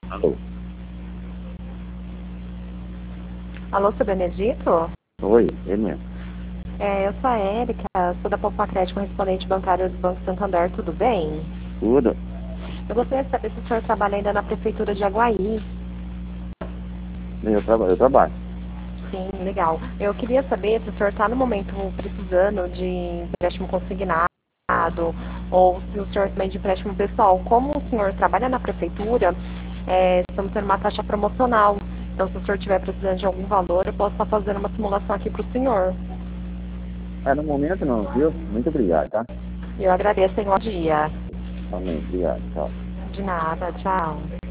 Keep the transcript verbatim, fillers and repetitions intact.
Alô? Alô, seu Benedito? Oi, ele mesmo. É, eu sou a Érica, sou da Poupa Crédito, correspondente bancário do Banco Santander, tudo bem? Tudo? Eu gostaria de saber se o senhor trabalha ainda na Prefeitura de Aguaí. Eu, traba, eu trabalho. Sim, legal. Eu queria saber se o senhor está no momento precisando de empréstimo consignado ou se o senhor também de empréstimo pessoal. Como o senhor trabalha na Prefeitura, é, estamos tendo uma taxa promocional. Então, se o senhor estiver precisando de algum valor, eu posso estar fazendo uma simulação aqui para o senhor. Ah, no momento não, viu? Muito obrigado, tá? Eu agradeço, tenha um bom dia. Amém, obrigado, tchau. De nada, tchau.